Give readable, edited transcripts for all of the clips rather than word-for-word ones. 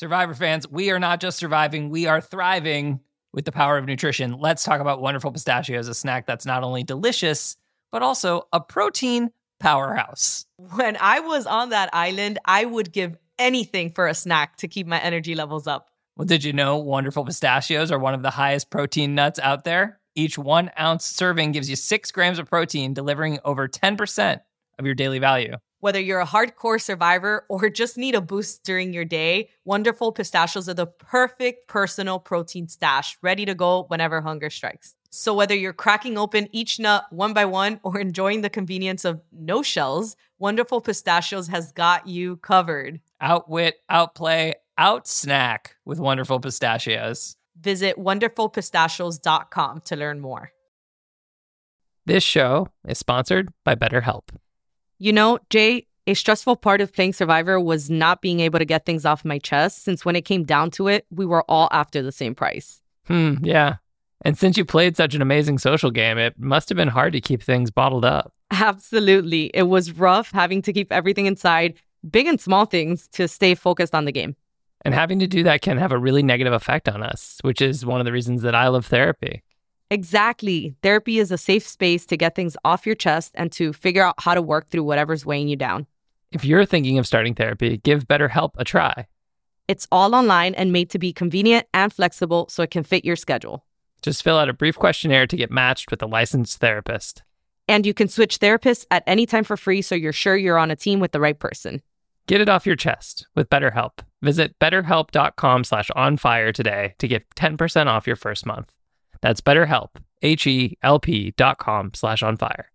Survivor fans, we are not just surviving, we are thriving with the power of nutrition. Let's talk about Wonderful Pistachios, a snack that's not only delicious, but also a protein powerhouse. When I was on that island, I would give anything for a snack to keep my energy levels up. Well, did you know Wonderful Pistachios are one of the highest protein nuts out there? Each 1 ounce serving gives you 6 grams of protein, delivering over 10% of your daily value. Whether you're a hardcore survivor or just need a boost during your day, Wonderful Pistachios are the perfect personal protein stash, ready to go whenever hunger strikes. So whether you're cracking open each nut one by one or enjoying the convenience of no shells, Wonderful Pistachios has got you covered. Outwit, outplay, outsnack with Wonderful Pistachios. Visit wonderfulpistachios.com to learn more. This show is sponsored by BetterHelp. You know, Jay, a stressful part of playing Survivor was not being able to get things off my chest, since when it came down to it, we were all after the same price. Yeah. And since you played such an amazing social game, it must have been hard to keep things bottled up. Absolutely. It was rough having to keep everything inside, big and small things, to stay focused on the game. And having to do that can have a really negative effect on us, which is one of the reasons that I love therapy. Exactly. Therapy is a safe space to get things off your chest and to figure out how to work through whatever's weighing you down. If you're thinking of starting therapy, give BetterHelp a try. It's all online and made to be convenient and flexible so it can fit your schedule. Just fill out a brief questionnaire to get matched with a licensed therapist. And you can switch therapists at any time for free, so you're sure you're on a team with the right person. Get it off your chest with BetterHelp. Visit betterhelp.com/onfire today to get 10% off your first month. That's BetterHelp, HELP.com/onfire.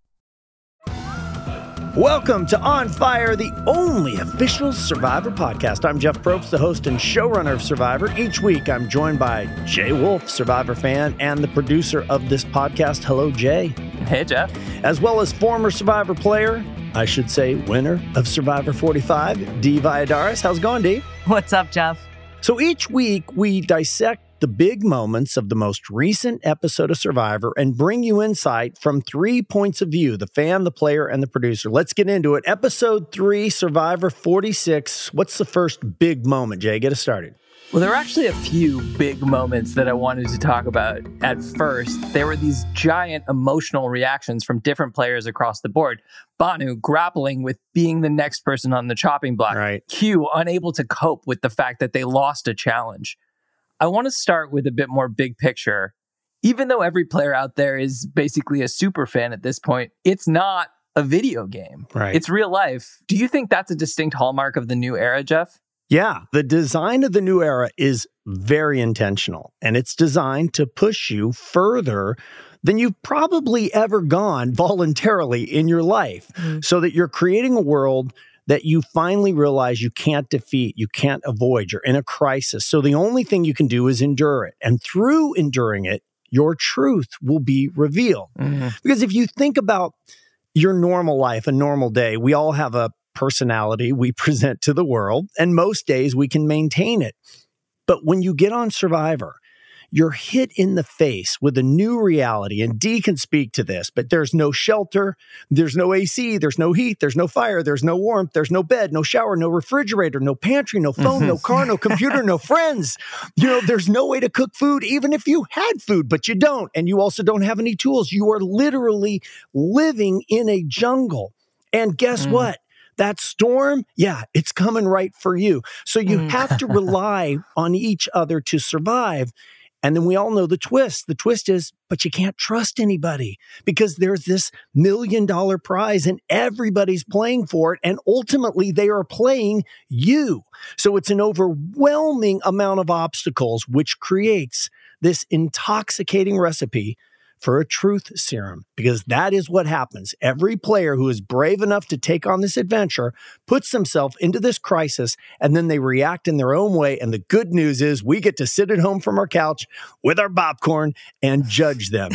Welcome to On Fire, the only official Survivor podcast. I'm Jeff Probst, the host and showrunner of Survivor. Each week, I'm joined by Jay Wolf, Survivor fan, and the producer of this podcast. Hello, Jay. Hey, Jeff. As well as former Survivor player, I should say winner of Survivor 45, Dee Valladares. How's it going, Dee? What's up, Jeff? So each week, we dissect the big moments of the most recent episode of Survivor and bring you insight from 3 points of view: the fan, the player, and the producer. Let's get into it. Episode 3, Survivor 46. What's the first big moment, Jay? Get us started. Well, there were actually a few big moments that I wanted to talk about. At first, there were these giant emotional reactions from different players across the board. Banu grappling with being the next person on the chopping block. Right. Q unable to cope with the fact that they lost a challenge. I want to start with a bit more big picture. Even though every player out there is basically a super fan at this point, it's not a video game. Right. It's real life. Do you think that's a distinct hallmark of the new era, Jeff? Yeah, the design of the new era is very intentional, and it's designed to push you further than you've probably ever gone voluntarily in your life, so that you're creating a world that you finally realize you can't defeat, you can't avoid, you're in a crisis. So the only thing you can do is endure it. And through enduring it, your truth will be revealed. Because if you think about your normal life, a normal day, we all have a personality we present to the world, and most days we can maintain it. But when you get on Survivor, you're hit in the face with a new reality, and Dee can speak to this, but there's no shelter, there's no AC, there's no heat, there's no fire, there's no warmth, there's no bed, no shower, no refrigerator, no pantry, no phone, no car, no computer, no friends. There's no way to cook food, even if you had food, but you don't, and you also don't have any tools. You are literally living in a jungle. And guess what? That storm, it's coming right for you. So you have to rely on each other to survive. And then we all know the twist. The twist is, but you can't trust anybody because there's this $1 million prize and everybody's playing for it. And ultimately, they are playing you. So it's an overwhelming amount of obstacles, which creates this intoxicating recipe for a truth serum, because that is what happens. Every player who is brave enough to take on this adventure puts themselves into this crisis, and then they react in their own way. And the good news is we get to sit at home from our couch with our popcorn and judge them.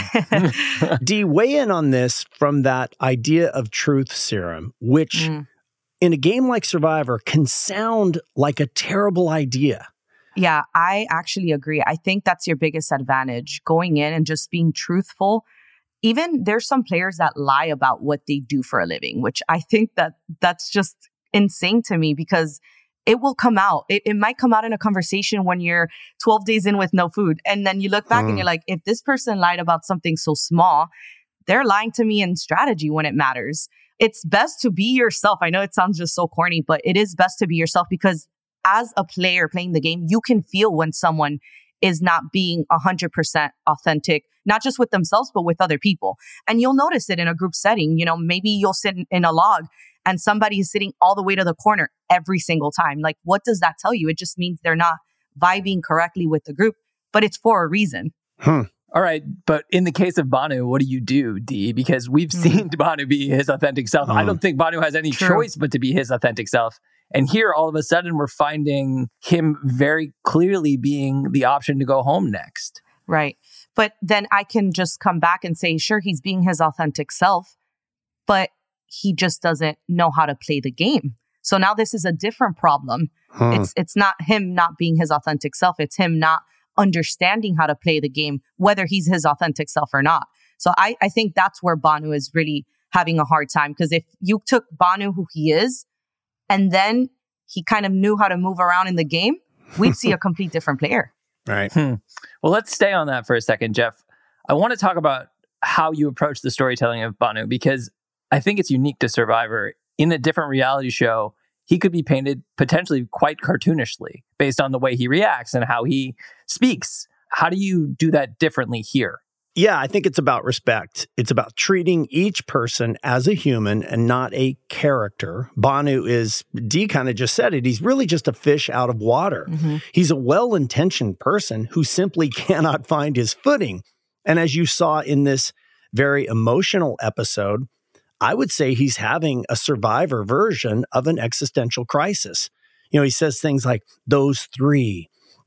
Dee, weigh in on this from that idea of truth serum, which in a game like Survivor can sound like a terrible idea. Yeah, I actually agree. I think that's your biggest advantage, going in and just being truthful. Even there's some players that lie about what they do for a living, which I think that's just insane to me, because it will come out. It might come out in a conversation when you're 12 days in with no food. And then you look back and you're like, if this person lied about something so small, they're lying to me in strategy when it matters. It's best to be yourself. I know it sounds just so corny, but it is best to be yourself, because as a player playing the game, you can feel when someone is not being 100% authentic, not just with themselves, but with other people. And you'll notice it in a group setting. You know, maybe you'll sit in a log and somebody is sitting all the way to the corner every single time. Like, what does that tell you? It just means they're not vibing correctly with the group, but it's for a reason. All right. But in the case of Banu, what do you do, Dee? Because we've seen Banu be his authentic self. I don't think Banu has any choice but to be his authentic self. And here, all of a sudden, we're finding him very clearly being the option to go home next. Right. But then I can just come back and say, sure, he's being his authentic self, but he just doesn't know how to play the game. So now this is a different problem. It's not him not being his authentic self. It's him not understanding how to play the game, whether he's his authentic self or not. So I think that's where Banu is really having a hard time. Because if you took Banu, who he is, and then he kind of knew how to move around in the game, we'd see a complete different player. Right. Well, let's stay on that for a second, Jeff. I want to talk about how you approach the storytelling of Banu, because I think it's unique to Survivor. In a different reality show, he could be painted potentially quite cartoonishly based on the way he reacts and how he speaks. How do you do that differently here? Yeah, I think it's about respect. It's about treating each person as a human and not a character. Banu is, Dee kind of just said it, he's really just a fish out of water. He's a well-intentioned person who simply cannot find his footing. And as you saw in this very emotional episode, I would say he's having a Survivor version of an existential crisis. You know, he says things like, those three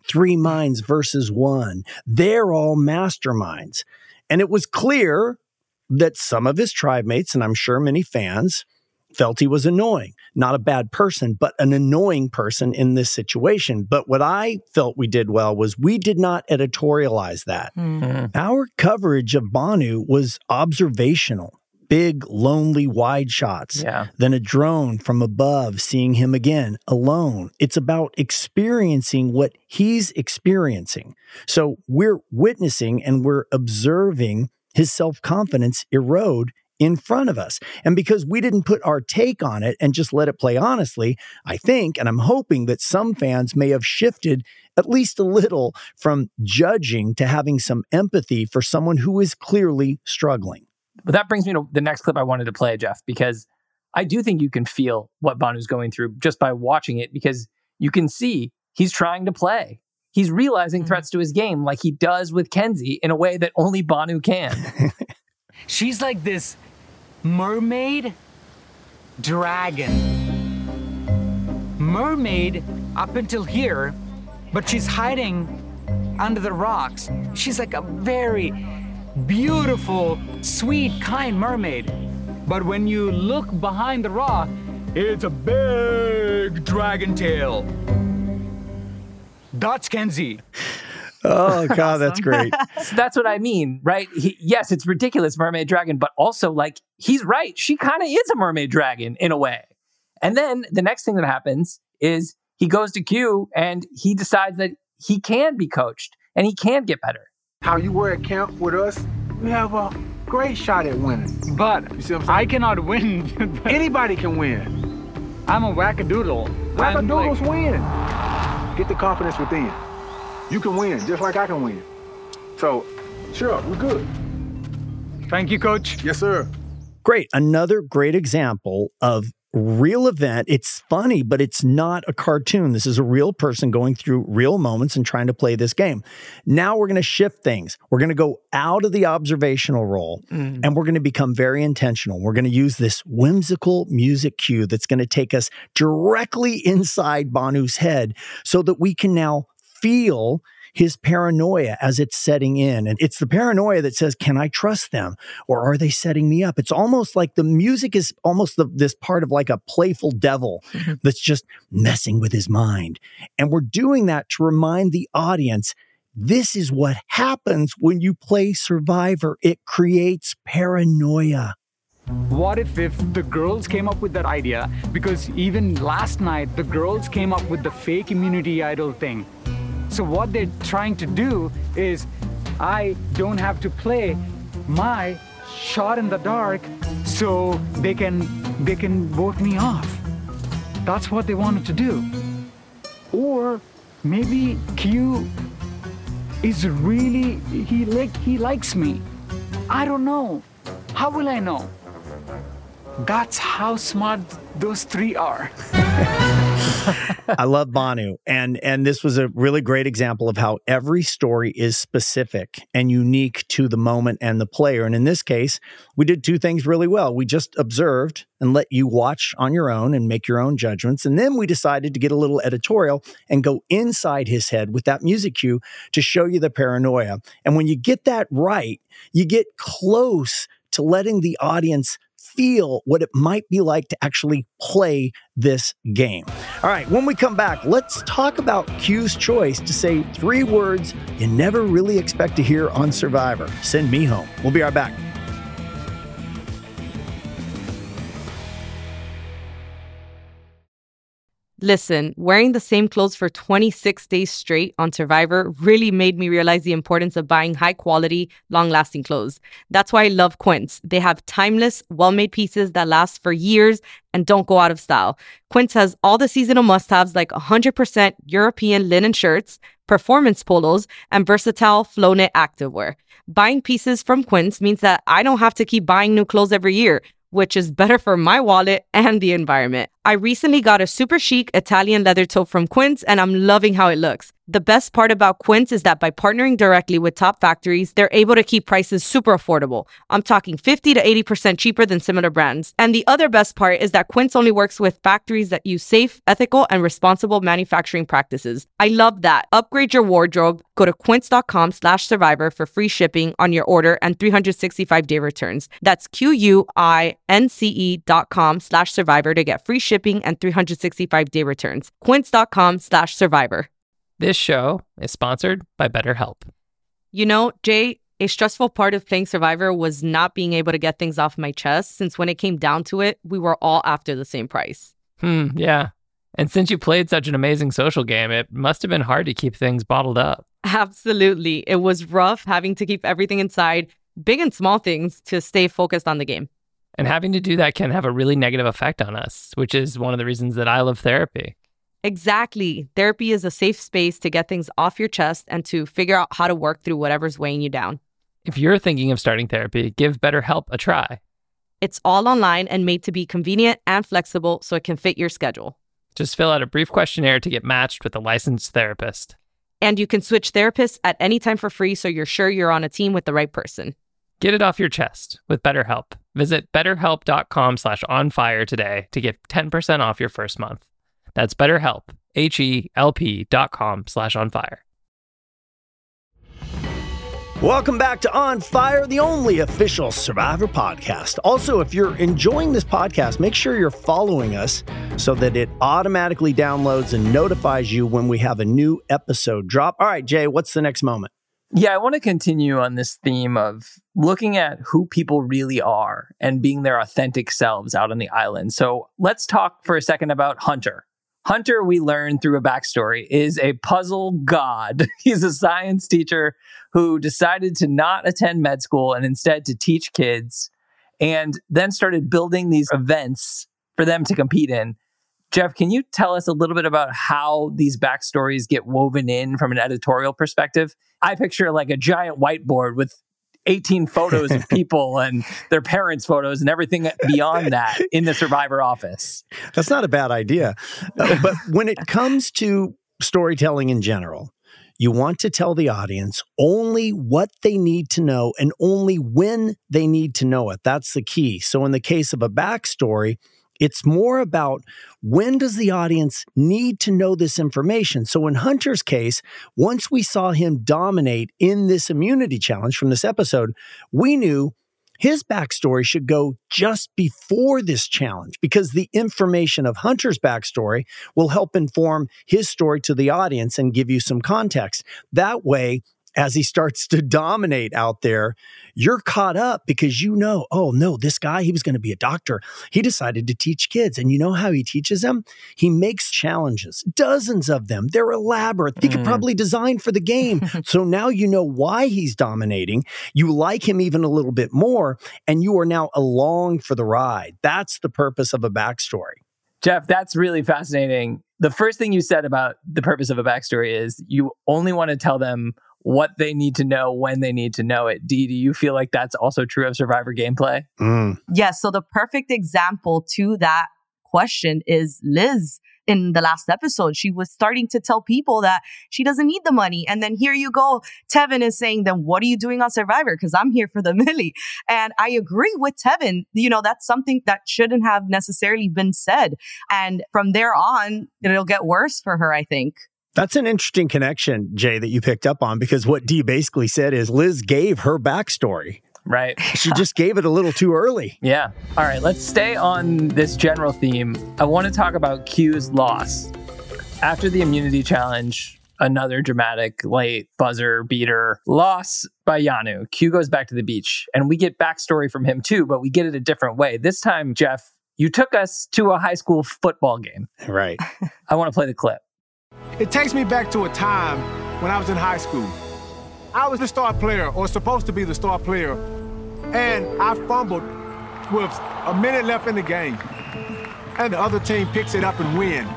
minds versus one, they're all masterminds. And it was clear that some of his tribe mates, and I'm sure many fans, felt he was annoying. Not a bad person, but an annoying person in this situation. But what I felt we did well was we did not editorialize that. Our coverage of Banu was observational. Big, lonely, wide shots. Then a drone from above, seeing him again, alone. It's about experiencing what he's experiencing. So we're witnessing and we're observing his self-confidence erode in front of us. And because we didn't put our take on it and just let it play honestly, I think, and I'm hoping that some fans may have shifted at least a little from judging to having some empathy for someone who is clearly struggling. But that brings me to the next clip I wanted to play, Jeff, because I do think you can feel what Banu's going through just by watching it, because you can see he's trying to play. He's realizing threats to his game like he does with Kenzie in a way that only Banu can. She's like this mermaid dragon. Mermaid up until here, but she's hiding under the rocks. She's like a very beautiful, sweet, kind mermaid. But when you look behind the rock, it's a big dragon tail. That's Kenzie. Oh, God, that's great. So that's what I mean, right? Yes, it's ridiculous, mermaid dragon, but also, like, he's right. She kind of is a mermaid dragon in a way. And then the next thing that happens is he goes to Q and he decides that he can be coached and he can get better. How you were at camp with us, we have a great shot at winning. But You see what I'm saying? I cannot win. Anybody can win. I'm a wackadoodle. Wackadoodles win. Get the confidence within. You can win, just like I can win. So, sure, we're good. Thank you, Coach. Yes, sir. Great. Another great example of real event. It's funny, but it's not a cartoon. This is a real person going through real moments and trying to play this game. Now we're going to shift things. We're going to go out of the observational role and we're going to become very intentional. We're going to use this whimsical music cue that's going to take us directly inside Banu's head so that we can now feel his paranoia as it's setting in. And it's the paranoia that says, can I trust them? Or are they setting me up? It's almost like the music is almost this part of like a playful devil that's just messing with his mind. And we're doing that to remind the audience, this is what happens when you play Survivor. It creates paranoia. What if the girls came up with that idea? Because even last night, the girls came up with the fake immunity idol thing. So what they're trying to do is I don't have to play my shot in the dark so they can vote me off. That's what they wanted to do. Or maybe Q is really, he likes me. I don't know. How will I know? That's how smart those three are. I love Bhanu. And this was a really great example of how every story is specific and unique to the moment and the player. And in this case, we did two things really well. We just observed and let you watch on your own and make your own judgments. And then we decided to get a little editorial and go inside his head with that music cue to show you the paranoia. And when you get that right, you get close to letting the audience feel what it might be like to actually play this game. All right, when we come back, let's talk about Q's choice to say 3 words you never really expect to hear on Survivor. Send me home. We'll be right back. Listen, wearing the same clothes for 26 days straight on Survivor really made me realize the importance of buying high-quality, long-lasting clothes. That's why I love Quince. They have timeless, well-made pieces that last for years and don't go out of style. Quince has all the seasonal must-haves like 100% European linen shirts, performance polos, and versatile flow-knit activewear. Buying pieces from Quince means that I don't have to keep buying new clothes every year, which is better for my wallet and the environment. I recently got a super chic Italian leather tote from Quince, and I'm loving how it looks. The best part about Quince is that by partnering directly with top factories, they're able to keep prices super affordable. I'm talking 50 to 80% cheaper than similar brands. And the other best part is that Quince only works with factories that use safe, ethical, and responsible manufacturing practices. I love that. Upgrade your wardrobe. Go to quince.com/survivor for free shipping on your order and 365-day returns. That's QUINCE.com/survivor to get free shipping and 365-day returns. Quince.com/survivor. This show is sponsored by BetterHelp. You know, Jay, a stressful part of playing Survivor was not being able to get things off my chest, since when it came down to it, we were all after the same price. Yeah. And since you played such an amazing social game, it must have been hard to keep things bottled up. Absolutely. It was rough having to keep everything inside, big and small things, to stay focused on the game. And having to do that can have a really negative effect on us, which is one of the reasons that I love therapy. Exactly. Therapy is a safe space to get things off your chest and to figure out how to work through whatever's weighing you down. If you're thinking of starting therapy, give BetterHelp a try. It's all online and made to be convenient and flexible so it can fit your schedule. Just fill out a brief questionnaire to get matched with a licensed therapist. And you can switch therapists at any time for free, so you're sure you're on a team with the right person. Get it off your chest with BetterHelp. Visit betterhelp.com/onfire today to get 10% off your first month. That's BetterHelp, HELP.com/onfire. Welcome back to On Fire, the only official Survivor podcast. Also, if you're enjoying this podcast, make sure you're following us so that it automatically downloads and notifies you when we have a new episode drop. All right, Jay, what's the next moment? Yeah, I want to continue on this theme of looking at who people really are and being their authentic selves out on the island. So let's talk for a second about Hunter. Hunter, we learn through a backstory, is a puzzle god. He's a science teacher who decided to not attend med school and instead to teach kids, and then started building these events for them to compete in. Jeff, can you tell us a little bit about how these backstories get woven in from an editorial perspective? I picture like a giant whiteboard with 18 photos of people and their parents' photos and everything beyond that in the Survivor office. That's not a bad idea. But when it comes to storytelling in general, you want to tell the audience only what they need to know and only when they need to know it. That's the key. So in the case of a backstory, it's more about when does the audience need to know this information? So in Hunter's case, once we saw him dominate in this immunity challenge from this episode, we knew his backstory should go just before this challenge, because the information of Hunter's backstory will help inform his story to the audience and give you some context. That way, as he starts to dominate out there, you're caught up because you know, oh no, this guy, he was going to be a doctor. He decided to teach kids. And you know how he teaches them? He makes challenges, dozens of them. They're elaborate. He could probably design for the game. So now you know why he's dominating. You like him even a little bit more, and you are now along for the ride. That's the purpose of a backstory. Jeff, that's really fascinating. The first thing you said about the purpose of a backstory is you only want to tell them what they need to know when they need to know it. Dee, do you feel like that's also true of Survivor gameplay? Yes. So the perfect example to that question is Liz. In the last episode, she was starting to tell people that she doesn't need the money. And then here you go, Tevin is saying, then what are you doing on Survivor? Because I'm here for the milli. And I agree with Tevin. You know, that's something that shouldn't have necessarily been said. And from there on, it'll get worse for her, I think. That's an interesting connection, Jay, that you picked up on, because what Dee basically said is Liz gave her backstory. Right. She just gave it a little too early. Yeah. All right, let's stay on this general theme. I want to talk about Q's loss. After the immunity challenge, another dramatic late buzzer beater loss by Yanu. Q goes back to the beach, and we get backstory from him too, but we get it a different way. This time, Jeff, you took us to a high school football game. Right. I want to play the clip. It takes me back to a time when I was in high school. I was the star player, or supposed to be the star player, and I fumbled with a minute left in the game. And the other team picks it up and win.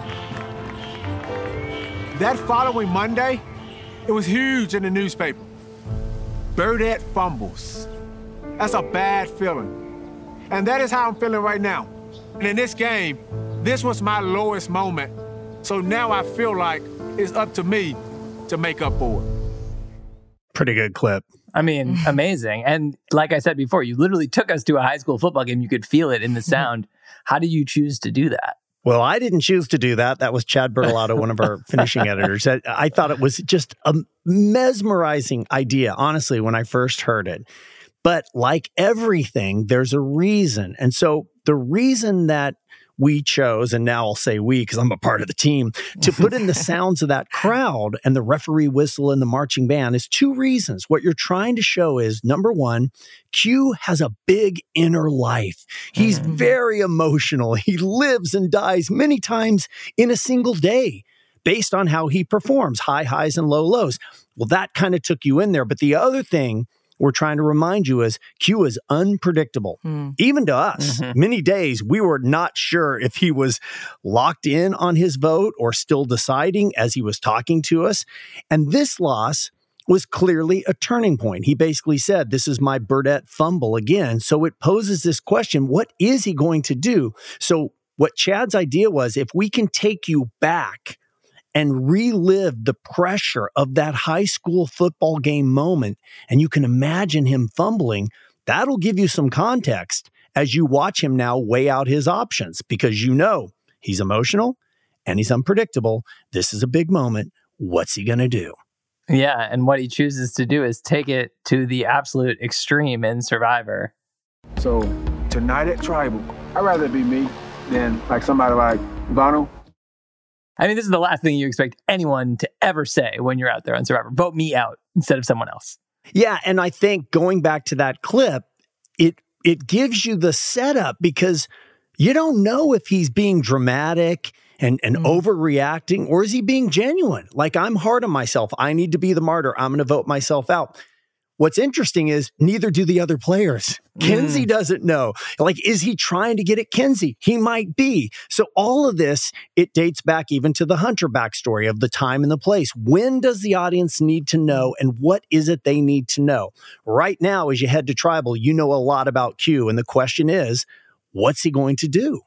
That following Monday, it was huge in the newspaper. Burdette fumbles. That's a bad feeling. And that is how I'm feeling right now. And in this game, this was my lowest moment. So now I feel like it's up to me to make up for it. Pretty good clip. I mean, amazing. And like I said before, you literally took us to a high school football game. You could feel it in the sound. How did you choose to do that? Well, I didn't choose to do that. That was Chad Bertolato, one of our finishing editors. I thought it was just a mesmerizing idea, honestly, when I first heard it. But like everything, there's a reason. And so the reason that we chose, and now I'll say we because I'm a part of the team, to put in the sounds of that crowd and the referee whistle and the marching band is two reasons. What you're trying to show is, number one, Q has a big inner life. He's very emotional. He lives and dies many times in a single day based on how he performs, high highs and low lows. Well, that kind of took you in there. But the other thing we're trying to remind you is Q is unpredictable. Even to us, many days we were not sure if he was locked in on his vote or still deciding as he was talking to us. And this loss was clearly a turning point. He basically said, this is my Burdette fumble again. So it poses this question, what is he going to do? So what Chad's idea was, if we can take you back and relive the pressure of that high school football game moment, and you can imagine him fumbling, that'll give you some context as you watch him now weigh out his options, because you know he's emotional and he's unpredictable. This is a big moment. What's he going to do? Yeah, and what he chooses to do is take it to the absolute extreme in Survivor. So tonight at Tribal, I'd rather it be me than like somebody like Bono. I mean, this is the last thing you expect anyone to ever say when you're out there on Survivor. Vote me out instead of someone else. Yeah, and I think going back to that clip, it gives you the setup because you don't know if he's being dramatic and overreacting, or is he being genuine? Like, I'm hard on myself. I need to be the martyr. I'm going to vote myself out. What's interesting is neither do the other players. Kenzie doesn't know. Like, is he trying to get at Kenzie? He might be. So all of this, it dates back even to the Hunter backstory of the time and the place. When does the audience need to know, and what is it they need to know? Right now, as you head to Tribal, you know a lot about Q, and the question is, what's he going to do?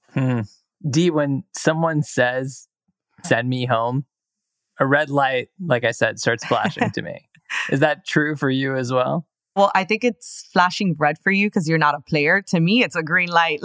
Dee, when someone says, send me home, a red light, like I said, starts flashing to me. Is that true for you as well? Well, I think it's flashing red for you because you're not a player. To me, it's a green light.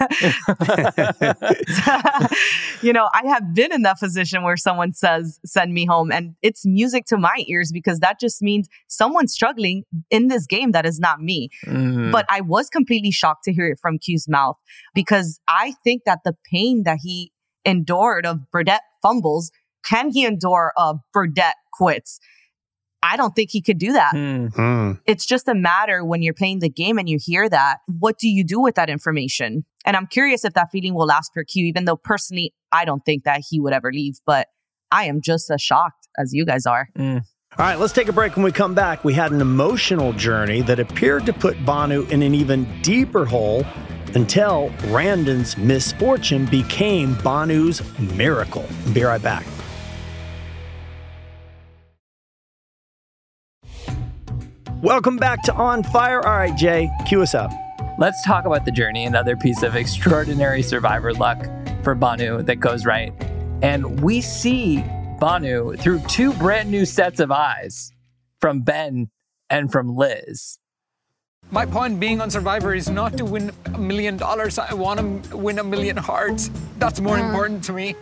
You know, I have been in that position where someone says, send me home. And it's music to my ears because that just means someone's struggling in this game that is not me. But I was completely shocked to hear it from Q's mouth because I think that the pain that he endured of Burdette fumbles, can he endure a Burdette quits? I don't think he could do that. It's just a matter when you're playing the game and you hear that, what do you do with that information? And I'm curious if that feeling will last for Q, even though personally, I don't think that he would ever leave. But I am just as shocked as you guys are. All right, let's take a break. When we come back, we had an emotional journey that appeared to put Banu in an even deeper hole until Randon's misfortune became Banu's miracle. Be right back. Welcome back to On Fire. All right, Jay, cue us up. Let's talk about the journey, another piece of extraordinary survivor luck for Banu that goes right. And we see Banu through two brand new sets of eyes from Ben and from Liz. My point being on Survivor is not to win $1 million. I want to win 1 million hearts. That's more important to me.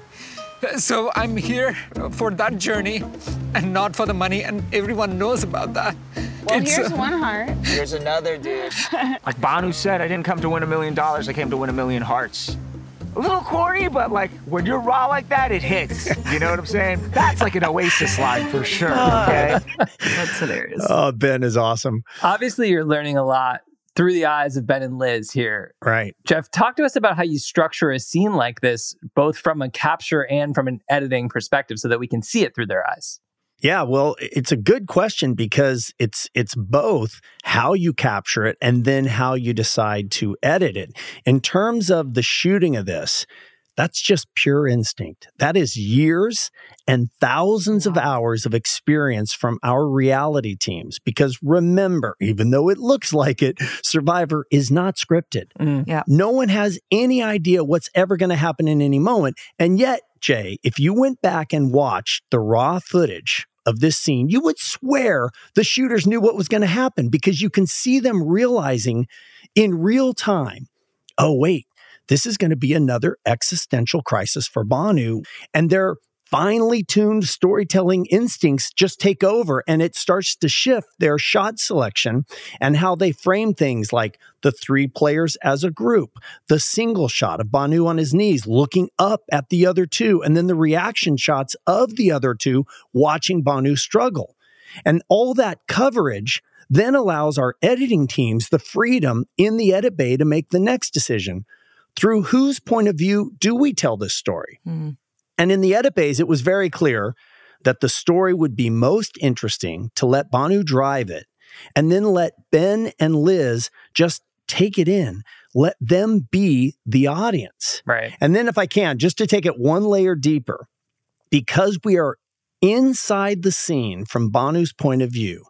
So I'm here for that journey and not for the money, and everyone knows about that. Well, here's one heart. Here's another, dude. Like Banu said, I didn't come to win $1 million. I came to win 1 million hearts. A little corny, but like when you're raw like that, it hits. You know what I'm saying? That's like an Oasis line for sure. Okay, That's hilarious. Oh, Ben is awesome. Obviously, you're learning a lot through the eyes of Ben and Liz here. Right. Jeff, talk to us about how you structure a scene like this, both from a capture and from an editing perspective, so that we can see it through their eyes. Yeah, well, it's a good question because it's both how you capture it and then how you decide to edit it. In terms of the shooting of this, that's just pure instinct. That is years and thousands of hours of experience from our reality teams. Because remember, even though it looks like it, Survivor is not scripted. Yeah. No one has any idea what's ever going to happen in any moment. And yet, Jay, if you went back and watched the raw footage of this scene, you would swear the shooters knew what was going to happen because you can see them realizing in real time, oh, wait, this is going to be another existential crisis for Banu. And their finely tuned storytelling instincts just take over, and it starts to shift their shot selection and how they frame things like the 3 players as a group, the single shot of Banu on his knees looking up at the other 2, and then the reaction shots of the other 2 watching Banu struggle. And all that coverage then allows our editing teams the freedom in the edit bay to make the next decision. Through whose point of view do we tell this story? And in the edit bays, it was very clear that the story would be most interesting to let Banu drive it and then let Ben and Liz just take it in. Let them be the audience. Right. And then if I can, just to take it one layer deeper, because we are inside the scene from Banu's point of view,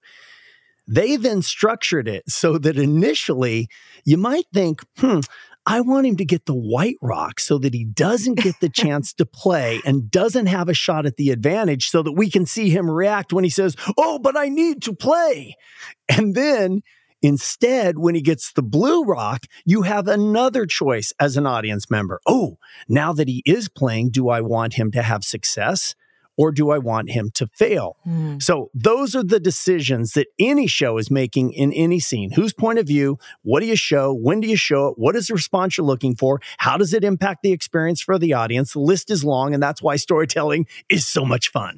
they then structured it so that initially you might think, I want him to get the white rock so that he doesn't get the chance to play and doesn't have a shot at the advantage so that we can see him react when he says, oh, but I need to play. And then instead, when he gets the blue rock, you have another choice as an audience member. Oh, now that he is playing, do I want him to have success? Or do I want him to fail? So those are the decisions that any show is making in any scene. Whose point of view? What do you show? When do you show it? What is the response you're looking for? How does it impact the experience for the audience? The list is long, and that's why storytelling is so much fun.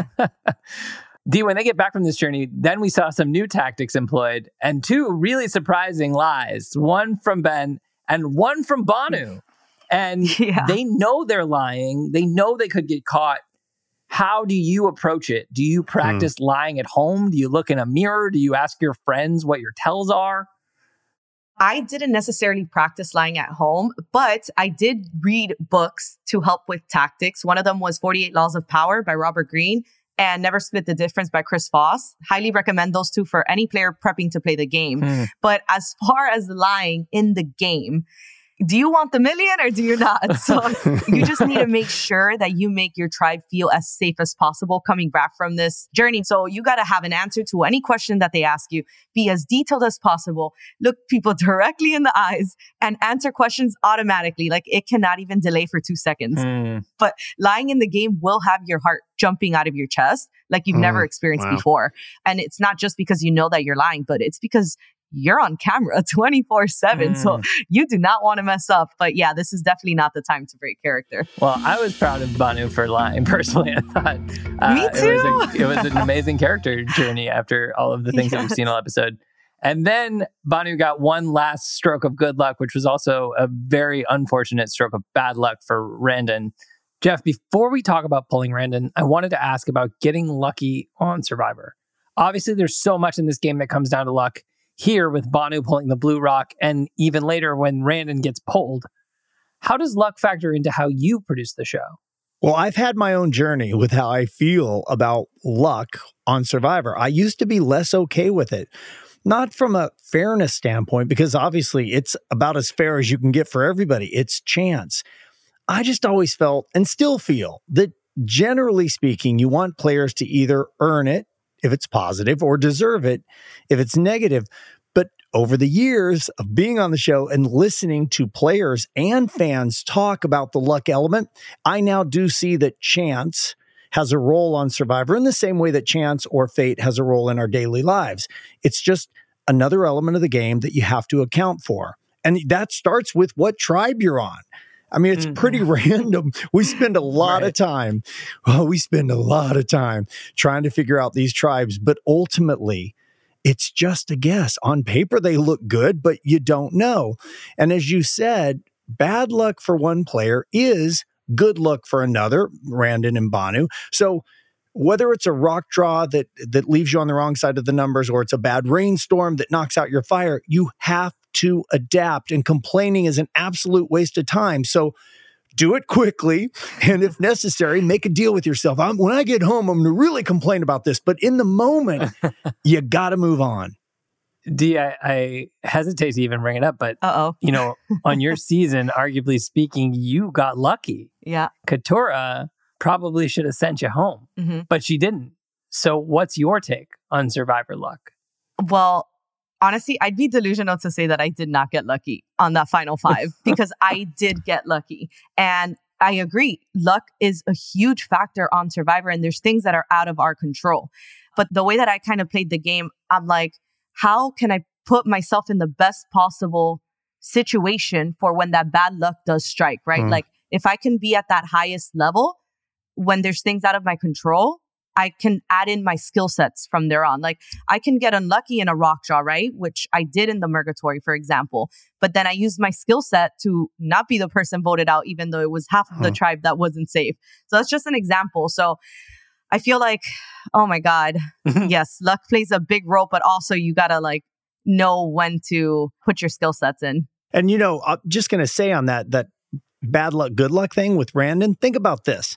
Dee, when they get back from this journey, then we saw some new tactics employed and 2 really surprising lies, one from Ben and one from Banu. And they know they're lying. They know they could get caught. How do you approach it? Do you practice lying at home? Do you look in a mirror? Do you ask your friends what your tells are? I didn't necessarily practice lying at home, but I did read books to help with tactics. One of them was 48 Laws of Power by Robert Greene and Never Split the Difference by Chris Voss. Highly recommend those 2 for any player prepping to play the game. But as far as lying in the game, do you want the million or do you not? So you just need to make sure that you make your tribe feel as safe as possible coming back from this journey. So you got to have an answer to any question that they ask you, be as detailed as possible, look people directly in the eyes and answer questions automatically. Like it cannot even delay for 2 seconds. But lying in the game will have your heart jumping out of your chest like you've never experienced before. And it's not just because you know that you're lying, but it's because you're on camera 24/7. So you do not want to mess up. But yeah, this is definitely not the time to break character. Well, I was proud of Banu for lying. Personally, I thought Me too. it was an amazing character journey after all of the things that we've seen all episode. And then Banu got one last stroke of good luck, which was also a very unfortunate stroke of bad luck for Randon. Jeff, before we talk about pulling Randon, I wanted to ask about getting lucky on Survivor. Obviously, there's so much in this game that comes down to luck. Here with Banu pulling the blue rock, and even later when Randon gets pulled. How does luck factor into how you produce the show? Well, I've had my own journey with how I feel about luck on Survivor. I used to be less okay with it. Not from a fairness standpoint, because obviously it's about as fair as you can get for everybody. It's chance. I just always felt and still feel that generally speaking, you want players to either earn it if it's positive or deserve it if it's negative. But over the years of being on the show and listening to players and fans talk about the luck element, I now do see that chance has a role on Survivor in the same way that chance or fate has a role in our daily lives. It's just another element of the game that you have to account for. And that starts with what tribe you're on. I mean, it's pretty random. We spend a lot of time. Well, we spend a lot of time trying to figure out these tribes, but ultimately it's just a guess. On paper, they look good, but you don't know. And as you said, bad luck for one player is good luck for another, Randon and Banu. So whether it's a rock draw that leaves you on the wrong side of the numbers, or it's a bad rainstorm that knocks out your fire, you have to adapt. And complaining is an absolute waste of time. So do it quickly. And if necessary, make a deal with yourself. When I get home, I'm going to really complain about this. But in the moment, you got to move on. Dee, I hesitate to even bring it up, but you know, on your season, arguably speaking, you got lucky. Yeah. Katurah probably should have sent you home, but she didn't. So what's your take on Survivor luck? Well, honestly, I'd be delusional to say that I did not get lucky on that final 5 because I did get lucky. And I agree. Luck is a huge factor on Survivor, and there's things that are out of our control. But the way that I kind of played the game, I'm like, how can I put myself in the best possible situation for when that bad luck does strike, right? Like if I can be at that highest level when there's things out of my control, I can add in my skill sets from there on. Like I can get unlucky in a rock draw, right? Which I did in the Murgatory, for example. But then I used my skill set to not be the person voted out, even though it was half of the tribe that wasn't safe. So that's just an example. So I feel like, oh my God, yes, luck plays a big role, but also you got to like know when to put your skill sets in. And, you know, I'm just going to say on that bad luck, good luck thing with Randon, think about this.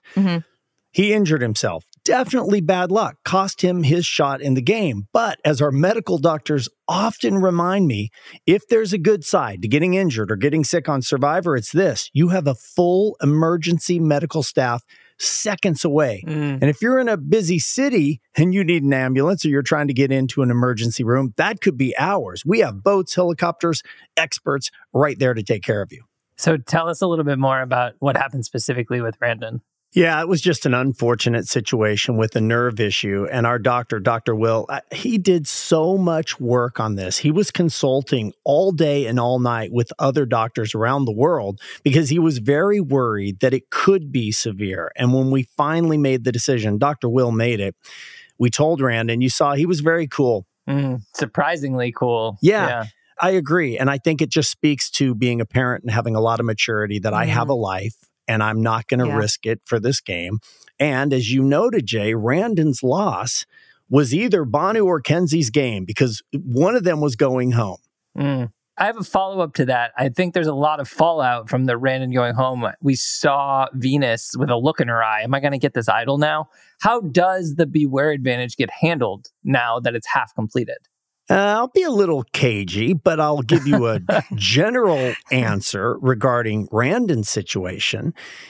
He injured himself. Definitely bad luck. Cost him his shot in the game. But as our medical doctors often remind me, if there's a good side to getting injured or getting sick on Survivor, it's this. You have a full emergency medical staff seconds away. And if you're in a busy city and you need an ambulance or you're trying to get into an emergency room, that could be hours. We have boats, helicopters, experts right there to take care of you. So tell us a little bit more about what happened specifically with Randon. Yeah, it was just an unfortunate situation with a nerve issue. And our doctor, Dr. Will, he did so much work on this. He was consulting all day and all night with other doctors around the world because he was very worried that it could be severe. And when we finally made the decision, Dr. Will made it, we told Randon, you saw he was very cool. Surprisingly cool. Yeah. I agree. And I think it just speaks to being a parent and having a lot of maturity that I have a life. And I'm not going to risk it for this game. And as you noted, Jay, Randon's loss was either Banu or Kenzie's game because one of them was going home. I have a follow-up to that. I think there's a lot of fallout from the Randon going home. We saw Venus with a look in her eye. Am I going to get this idol now? How does the Beware advantage get handled now that it's half completed? I'll be a little cagey, but I'll give you a general answer regarding Randon's situation.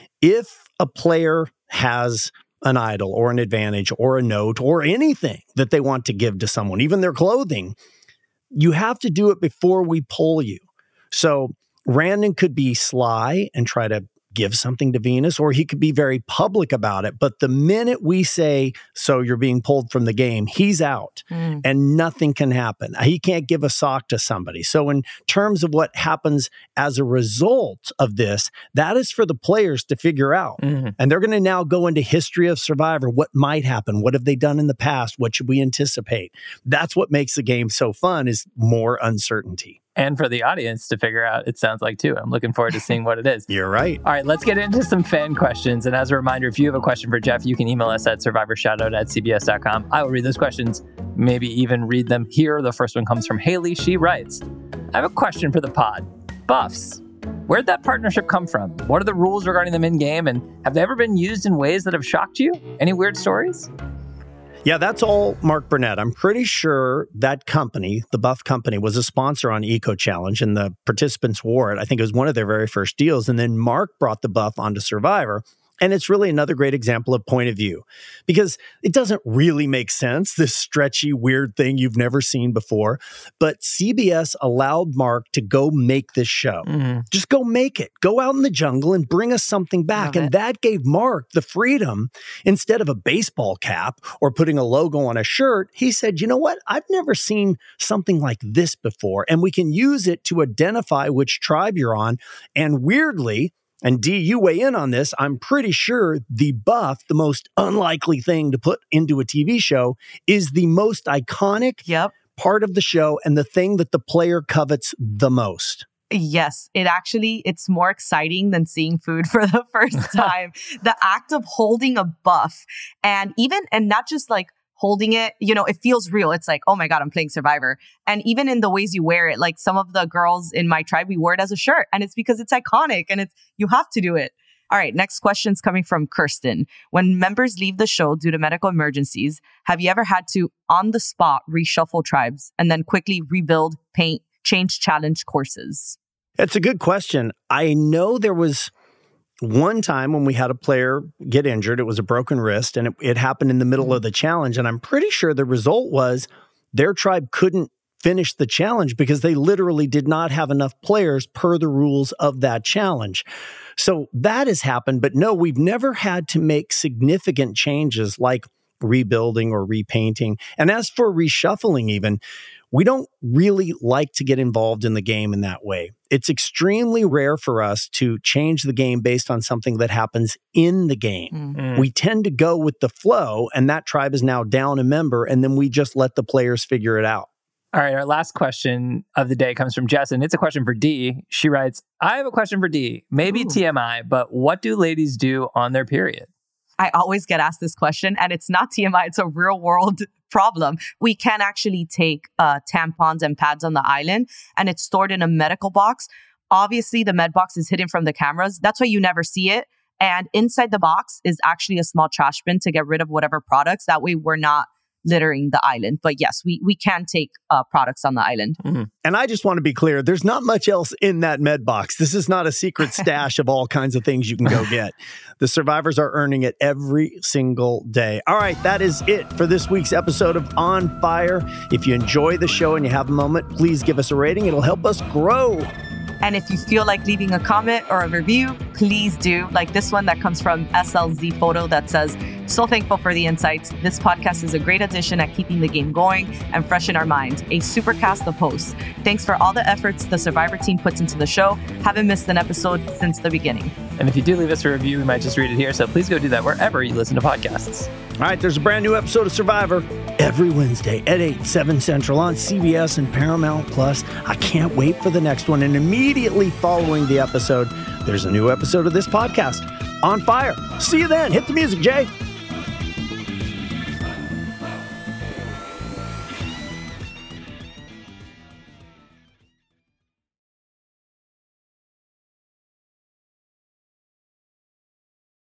If a player has an idol or an advantage or a note or anything that they want to give to someone, even their clothing, you have to do it before we pull you. So Randon could be sly and try to give something to Venus, or he could be very public about it. But the minute we say, so you're being pulled from the game, he's out and nothing can happen. He can't give a sock to somebody. So in terms of what happens as a result of this, that is for the players to figure out. And they're going to now go into history of Survivor. What might happen? What have they done in the past? What should we anticipate? That's what makes the game so fun, is more uncertainty. And for the audience to figure out, it sounds like, too. I'm looking forward to seeing what it is. You're right. All right, let's get into some fan questions. And as a reminder, if you have a question for Jeff, you can email us at survivorshoutout@cbs.com. I will read those questions, maybe even read them here. The first one comes from Haley. She writes, I have a question for the pod. Buffs, where'd that partnership come from? What are the rules regarding them in-game? And have they ever been used in ways that have shocked you? Any weird stories? Yeah, that's all Mark Burnett. I'm pretty sure that company, the Buff Company, was a sponsor on Eco Challenge, and the participants wore it. I think it was one of their very first deals. And then Mark brought the Buff onto Survivor. And it's really another great example of point of view, because it doesn't really make sense, this stretchy, weird thing you've never seen before. But CBS allowed Mark to go make this show. Just go make it. Go out in the jungle and bring us something back. And that gave Mark the freedom. Instead of a baseball cap or putting a logo on a shirt, he said, you know what? I've never seen something like this before. And we can use it to identify which tribe you're on. And weirdly, and D, you weigh in on this, I'm pretty sure the Buff, the most unlikely thing to put into a TV show, is the most iconic part of the show and the thing that the player covets the most. Yes, it's more exciting than seeing food for the first time. The act of holding a Buff and not just like holding it, it feels real. It's like, oh my God, I'm playing Survivor. And even in the ways you wear it, like some of the girls in my tribe, we wore it as a shirt, and it's because it's iconic and you have to do it. All right, next question's coming from Kirsten. When members leave the show due to medical emergencies, have you ever had to, on the spot, reshuffle tribes and then quickly rebuild, paint, change challenge courses? It's a good question. I know there was one time when we had a player get injured. It was a broken wrist, and it happened in the middle of the challenge. And I'm pretty sure the result was their tribe couldn't finish the challenge because they literally did not have enough players per the rules of that challenge. So that has happened. But no, we've never had to make significant changes like rebuilding or repainting. And as for reshuffling even, we don't really like to get involved in the game in that way. It's extremely rare for us to change the game based on something that happens in the game. We tend to go with the flow, and that tribe is now down a member, and then we just let the players figure it out. All right, our last question of the day comes from Jess, and it's a question for D. She writes, I have a question for D. Maybe TMI, but what do ladies do on their period? I always get asked this question, and it's not TMI, it's a real world problem. We can actually take tampons and pads on the island, and it's stored in a medical box. Obviously, the med box is hidden from the cameras. That's why you never see it. And inside the box is actually a small trash bin to get rid of whatever products. That way we're not littering the island. But yes, we can take products on the island. And I just want to be clear, there's not much else in that med box. This is not a secret stash of all kinds of things you can go get. The survivors are earning it every single day. All right, that is it for this week's episode of On Fire. If you enjoy the show and you have a moment, please give us a rating. It'll help us grow. And if you feel like leaving a comment or a review, please do. Like this one that comes from SLZ Photo that says, so thankful for the insights. This podcast is a great addition at keeping the game going and fresh in our mind. A super cast of hosts. Thanks for all the efforts the Survivor team puts into the show. Haven't missed an episode since the beginning. And if you do leave us a review, we might just read it here. So please go do that wherever you listen to podcasts. All right, there's a brand new episode of Survivor every Wednesday at 8, 7 Central on CBS and Paramount Plus. I can't wait for the next one. And immediately following the episode, there's a new episode of this podcast, On Fire. See you then. Hit the music, Jay.